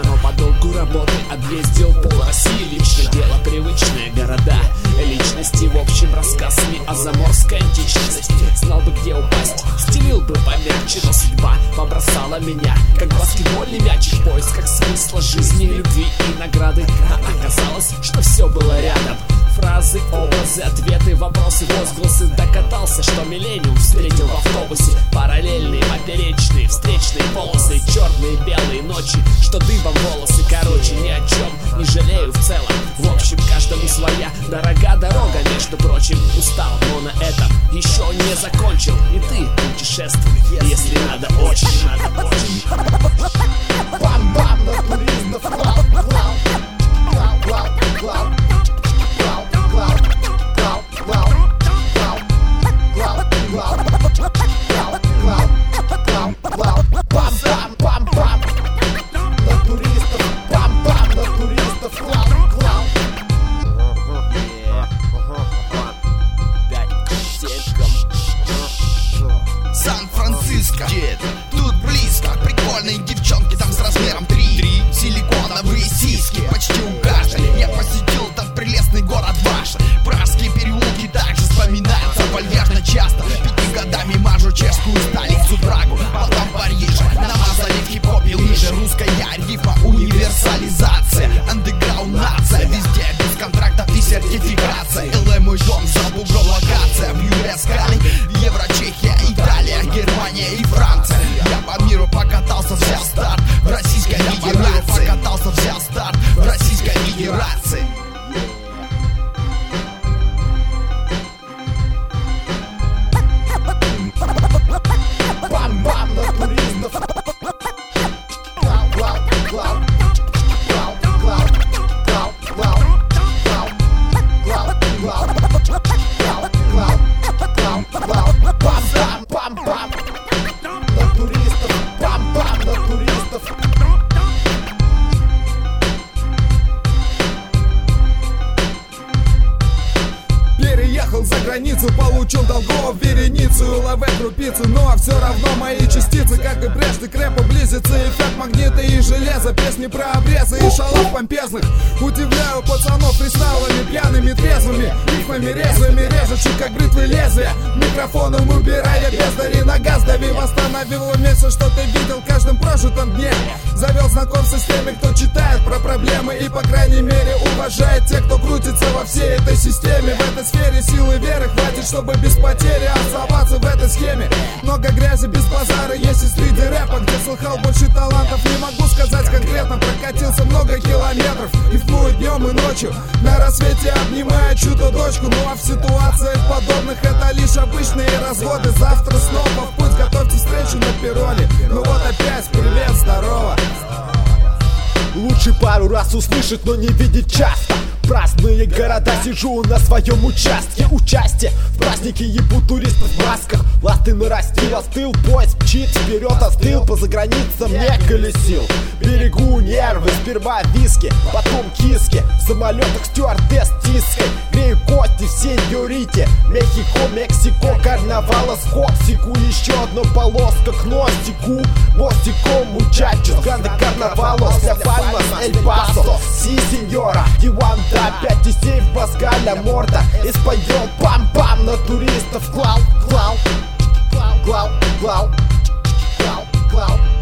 но по долгу работы объездил пол России. Личное дело, привычные города, личности, в общем, рассказ не о заморской античности. Знал бы, где упасть, стелил бы помягче, но судьба побросала меня, как баскетбольный мячик, в поисках смысла жизни, любви и награды. А оказалось, что все было рядом. Фразы, образы, ответы, вопросы, возгласы. Докатался, что миллениум встретил в автобусе. Параллельные, поперечные, встречные полосы, черные, белые ночи, что дыбом волосы. Короче, ни о чем не жалею в целом. В общем, каждому своя дорога дорога, между прочим. Устал, но на этом еще не закончил. И ты путешествуй, если надо, очень надо, очень. Бам-бам на туристов, клау, клау, клау, клау, клау. Сан-Франциско, тут близко, прикольные девчонки там с размером 3. Силиконовые сиськи почти у каждой. Я посетил там прелестный город ваш. Пражские переулки также вспоминаются вальяжно часто. 5 годами мажу чешскую столицу Прагу, потом Париж. Намазали в хип-хопе лыжи, русская рифма, универсализация, андеграунд нация. Везде без контрактов и сертификация. ЛМ мой дом, за бугром локация. В ЮС Кали, Евро, Чехия, Италия, Германия и Франция. Я по миру покатался, взял старт в Российской Федерации. Покатался, взял старт в Российской Федерации. Бам-бам на туристов. Клау, клау, клау. Клау, клау, клау, клау. Клау, клау, клау. Клау, клау, клау, клау. Бам-бам, бам-бам на туристов. Бам-бам на туристов. Переехал за границу, получил долгов вереницу, ЛВ крупицу, но все равно мои частицы, как и прежде, к рэпу близится эффект магнита и железа. Песни про обрезы и шалов помпезных. Удивляю пацанов фристайлами, пьяными, трезвыми, рифмами резвыми, режущих как бритвы лезвия. Микрофоном убирая бездари, на газ дави, восстановил вместе, что ты видел в каждом прожитом дне. Завел знакомство с теми, кто читает про проблемы и, по крайней мере, уважает тех, кто крутится во всей этой системе. В этой сфере силы веры хватит, чтобы без потери оставаться в этой схеме. Много грязи без базара есть и среди рэпа, где слыхал больше талантов. Не могу сказать конкретно, прокатился много километров и вплоть днем и ночью. На рассвете обнимая чью-то дочку. Ну а в ситуациях подобных это лишь обычные разводы. Завтра снова в путь, готовьте встречу на перроне. Ну вот опять, привет, здорово. Лучше пару раз услышать, но не видеть часто. Праздные города, сижу на своем участке. Участие в празднике ебу туристов в масках. Ласты нарастил, остыл, поезд мчит вперед, остыл. По заграницам не колесил. Берегу нервы, сперва виски, потом киски. В самолетах стюардесс тиской. Грею кости в сеньорите. Мехико, Мексико, карнавала скок. Секу еще одну полоску к носику. Мостиком мучачос, гранды карнавалос. Ля Пальмас, Эль Пасо, си сеньора, Диван. Опять и сейф, Паскаля, морда. И споем пам-пам на туристов. Клау, клау, клау, клау, клау, клау, клау.